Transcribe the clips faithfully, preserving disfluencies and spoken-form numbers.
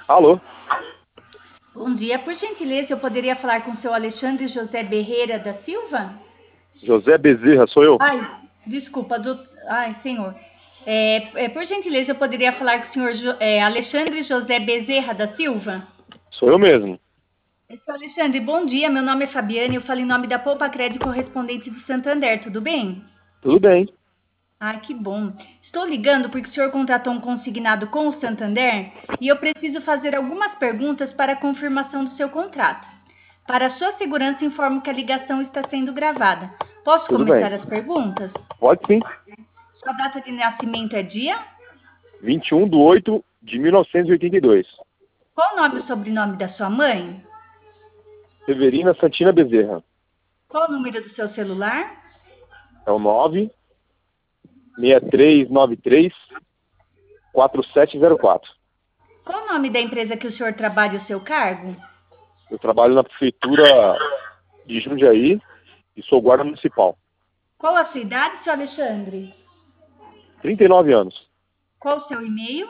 Alô? Bom dia, por gentileza, eu poderia falar com o seu Alexandre José Berreira da Silva? José Bezerra, sou eu? Ai, desculpa, do... ai, senhor. É, é, por gentileza, eu poderia falar com o senhor Jo- é, Alexandre José Bezerra da Silva? Sou eu mesmo. Seu Alexandre, bom dia, meu nome é Fabiane, eu falo em nome da Poupa Crédito Correspondente do Santander, tudo bem? Tudo bem. Ah, que bom. Estou ligando porque o senhor contratou um consignado com o Santander e eu preciso fazer algumas perguntas para a confirmação do seu contrato. Para sua segurança, informo que a ligação está sendo gravada. Posso Tudo bem. começar as perguntas? Pode sim. Sua data de nascimento é dia? vinte e um de oito de mil novecentos e oitenta e dois. Qual o nome e o sobrenome da sua mãe? Severina Santina Bezerra. Qual o número do seu celular? É o nove seis três nove três quatro sete zero quatro. Qual o nome da empresa que o senhor trabalha e o seu cargo? Eu trabalho na prefeitura de Jundiaí e sou guarda municipal. Qual a sua idade, seu Alexandre? trinta e nove anos. Qual o seu e-mail?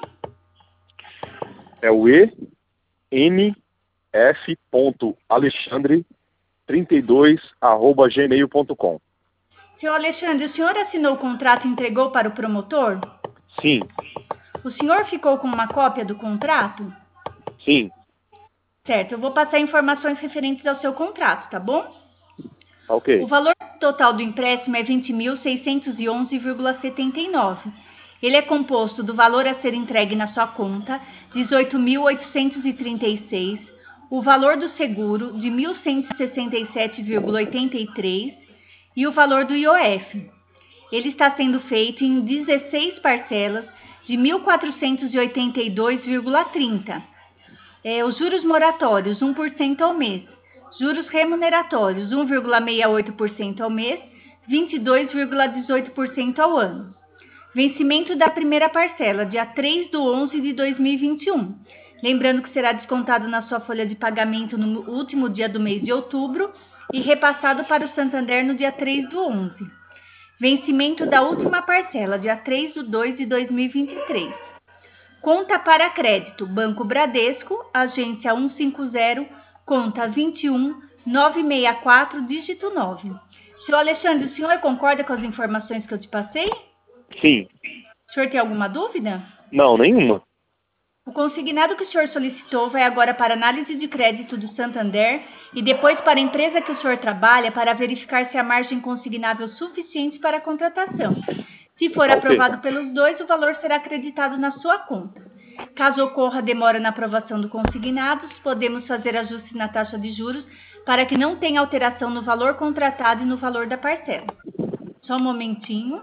É o e n f ponto alexandre trinta e dois arroba gmail ponto com. Seu Alexandre, o senhor assinou o contrato e entregou para o promotor? Sim, O senhor ficou com uma cópia do contrato? sim. Certo, eu vou passar informações referentes ao seu contrato, tá bom? Tá ok. O valor total do empréstimo é vinte mil seiscentos e onze vírgula setenta e nove. Ele é composto do valor a ser entregue na sua conta, dezoito mil oitocentos e trinta e seis, o valor do seguro, de mil cento e sessenta e sete vírgula oitenta e três, e o valor do I O F. Ele está sendo feito em dezesseis parcelas de mil quatrocentos e oitenta e dois vírgula trinta. É, os juros moratórios, um por cento ao mês. Juros remuneratórios, um vírgula sessenta e oito por cento ao mês, vinte e dois vírgula dezoito por cento ao ano. Vencimento da primeira parcela, dia três de onze de dois mil e vinte e um. Lembrando que será descontado na sua folha de pagamento no último dia do mês de outubro e repassado para o Santander no dia três do onze. Vencimento da última parcela, dia três de dois de dois mil e vinte e três. Conta para crédito, Banco Bradesco, agência cento e cinquenta, conta vinte e um nove seis quatro, dígito nove. Seu Alexandre, o senhor concorda com as informações que eu te passei? Sim. O senhor tem alguma dúvida? Não, nenhuma. O consignado que o senhor solicitou vai agora para análise de crédito do Santander e depois para a empresa que o senhor trabalha para verificar se há margem consignável suficiente para a contratação. Se for Tá ok. aprovado pelos dois, o valor será acreditado na sua conta. Caso ocorra demora na aprovação do consignado, podemos fazer ajustes na taxa de juros para que não tenha alteração no valor contratado e no valor da parcela. Só um momentinho.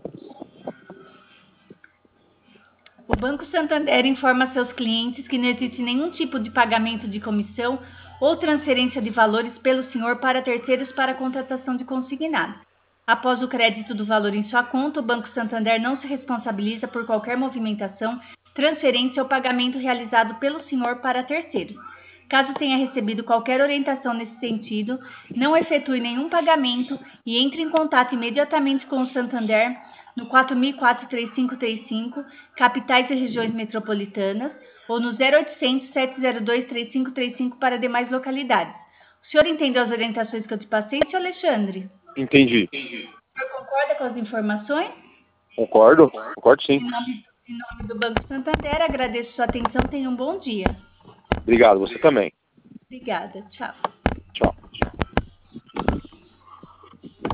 O Banco Santander informa seus clientes que não existe nenhum tipo de pagamento de comissão ou transferência de valores pelo senhor para terceiros para a contratação de consignado. Após o crédito do valor em sua conta, o Banco Santander não se responsabiliza por qualquer movimentação, transferência ou pagamento realizado pelo senhor para terceiros. Caso tenha recebido qualquer orientação nesse sentido, não efetue nenhum pagamento e entre em contato imediatamente com o Santander no quatro mil e quatro, três cinco três cinco, capitais e regiões metropolitanas, ou no zero oitocentos, sete zero dois, três cinco três cinco para demais localidades. O senhor entendeu as orientações que eu te passei, senhor Alexandre? Entendi. O senhor concorda com as informações? Concordo? Concordo sim. Em nome, em nome do Banco Santander, agradeço sua atenção. Tenha um bom dia. Obrigado, você também. Obrigada. Tchau. Tchau.